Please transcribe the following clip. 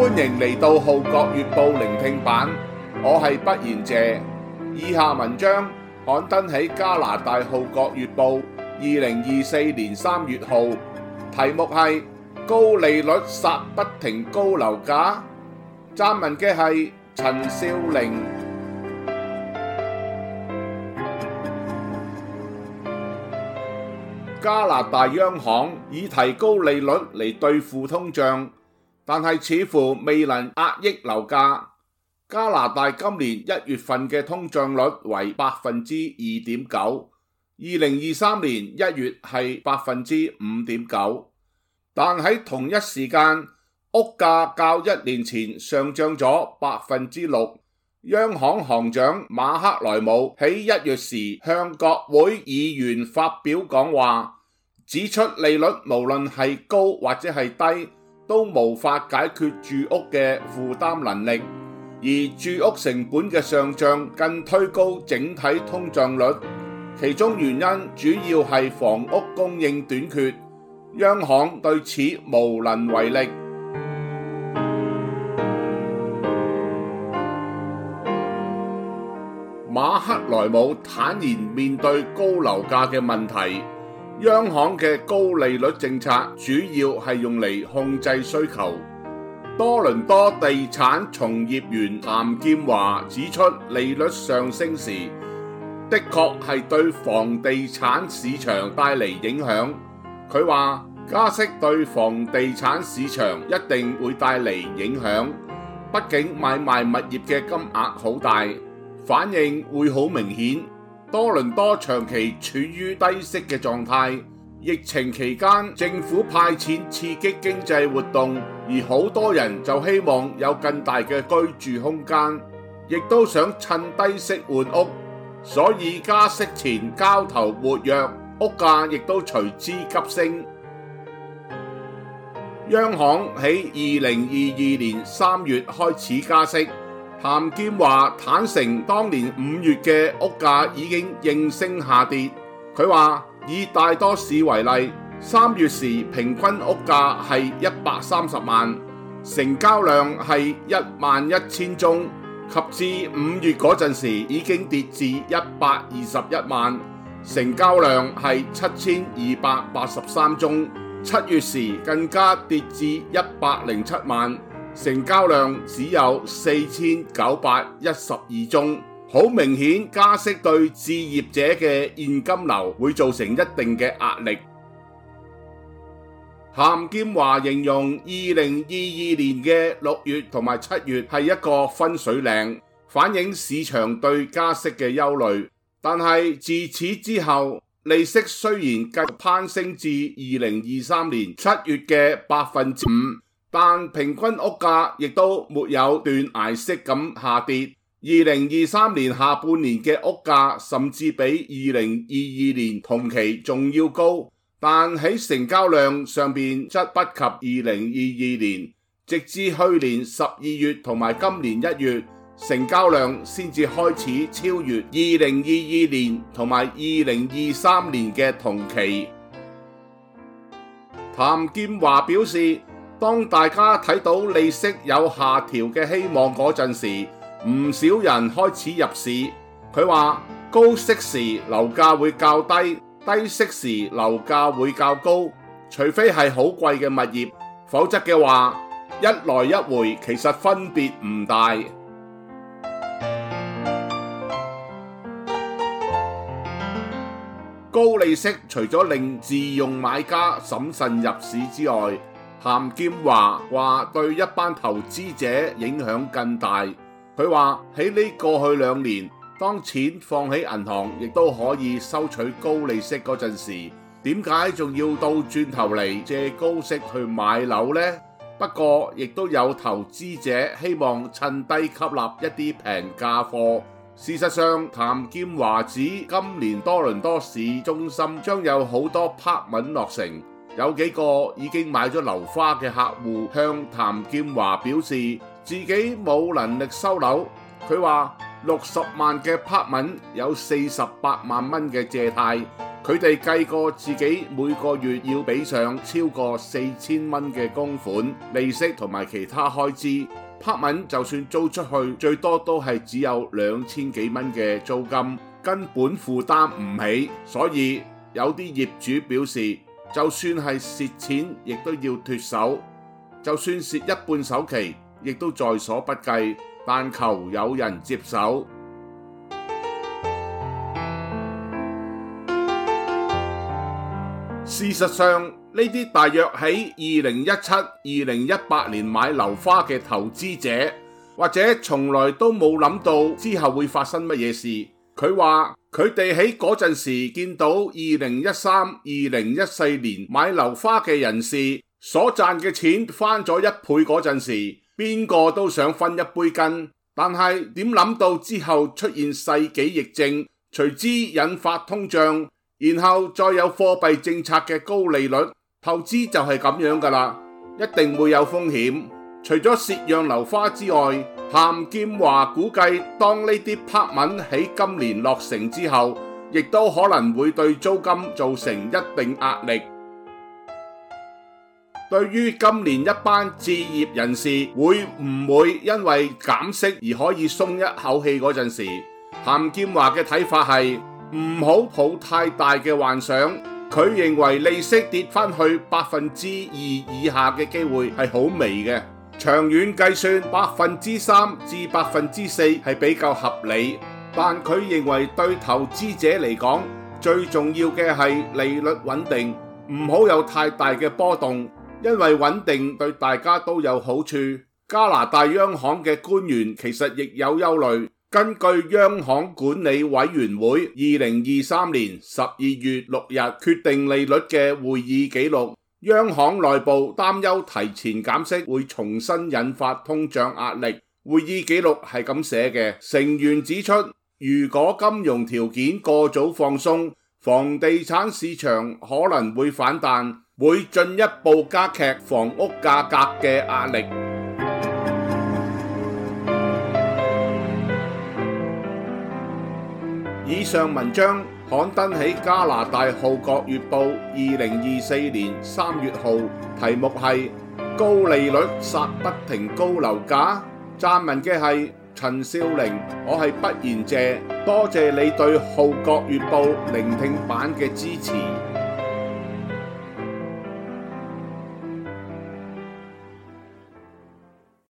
歡迎嚟到《號角月報》聆聽版，我係畢賢謝。以下文章刊登喺加拿大《號角月報》2024年3月號，題目係高利率殺不停高樓價。撰文嘅係陳少玲。加拿大央行以提高利率嚟對付通脹，但係似乎未能壓抑樓價。加拿大今年1月份嘅通脹率為 2.9%， 2023年1月係 5.9%， 但喺同一時間，屋價較1年前上漲咗 6%。央行行長馬克萊姆喺1月時向國會議員發表講話，指出利率無論係高或者係低，都無法解決住屋嘅負擔能力，而住屋成本嘅上漲更推高整體通脹率。其中原因主要係房屋供應短缺，央行對此無能為力。馬克萊姆坦言面對高樓價嘅問題，央行嘅高利率政策主要係用嚟控制需求。多倫多地產從業員譚劍華指出，利率上升時的確係對房地產市場帶嚟影響。佢話加息對房地產市場一定會帶嚟影響，畢竟買賣物業嘅金額好大，反應會好明顯。多倫多長期處於低息嘅狀態，疫情期間政府派錢刺激經濟活動，而好多人就希望有更大嘅居住空間，亦都想趁低息換屋，所以加息前交投活躍，屋價亦都隨之急升。央行喺2022年3月開始加息。譚劍華坦承，當年5月嘅屋價已經應聲下跌。佢話以大多市為例，3月時平均屋價係130萬，成交量係11000宗，及至5月嗰陣時已經跌至121萬，成交量係7283宗。7月時更加跌至107萬。成交量只有4912宗，好明顯加息對置業者嘅現金流會造成一定嘅壓力。譚劍華形容2022年嘅6月同埋7月係一個分水嶺，反映市場對加息嘅憂慮。但係自此之後，利息雖然繼續攀升至2023年7月嘅 5%。但平均屋價亦都沒有斷崖式咁下跌。2023年下半年嘅屋價甚至比2022年同期仲要高，但喺成交量上邊則不及2022年。直至去年12月同埋今年1月，成交量先至開始超越2022年同埋2023年嘅同期。譚劍華表示，當大家睇到利息有下調嘅希望嗰陣時，唔少人開始入市。佢話高息時樓價會較低，低息時樓價會較高，除非係好貴嘅物業，否則嘅話，一來一回其實分別唔大。高利息除咗令自用買家審慎入市之外，譚劍華話對一班投資者影響更大。佢話喺呢過去2年，當錢放喺銀行亦都可以收取高利息嗰陣時，點解仲要倒轉頭嚟借高息去買樓呢？不過亦都有投資者希望趁低吸納一啲平價貨。事實上，譚劍華指今年多倫多市中心將有好多 apartment 落成。有幾個已經買咗樓花嘅客戶向譚劍華表示自己冇能力收樓。佢話 60萬嘅柏文有48萬蚊嘅借貸，佢哋計過自己每個月要俾上超過4000蚊嘅供款、利息同埋其他開支。柏文就算租出去，最多都係只有2000幾蚊嘅租金，根本負擔唔起。所以有啲業主表示，就算係蝕錢，亦都要脫手；就算蝕一半首期，亦都在所不計，但求有人接手。事實上，呢啲大約喺2017、2018年買樓花嘅投資者，或者從來都冇諗到之後會發生乜嘢事。佢話佢哋喺嗰陣時見到2013、2014年買樓花嘅人士所賺嘅錢翻咗1倍嗰陣時，邊個都想分一杯羹。但係點諗到之後出現世紀疫症，隨之引發通脹，然後再有貨幣政策嘅高利率，投資就係咁樣噶啦，一定會有風險。除咗蝕讓樓花之外，譚劍華估計當呢啲柏文喺今年落成之後，亦都可能會對租金造成一定壓力。對於今年一班置業人士會唔會因為減息而可以鬆一口氣嗰陣時，譚劍華嘅睇法係唔好抱太大嘅幻想。佢認為利息跌翻去2%以下嘅機會係好微嘅，長遠計算3%至4%係比較合理。但佢認為對投資者嚟講，最重要嘅係利率穩定，唔好有太大嘅波動，因為穩定對大家都有好處。加拿大央行嘅官員其實亦有憂慮。根據央行管理委員會2023年12月6日決定利率嘅會議記錄，央行內部擔憂提前減息會重新引發通脹壓力。會議記錄係咁寫嘅，成員指出，如果金融條件過早放鬆，房地產市場可能會反彈，會進一步加劇房屋價格嘅壓力。以上文章刊登喺加拿大《號角月報》2024年3月號，題目係高利率殺不停高樓價。撰文嘅係陳少玲，我係畢賢謝，多謝你對《號角月報》聆聽版嘅支持。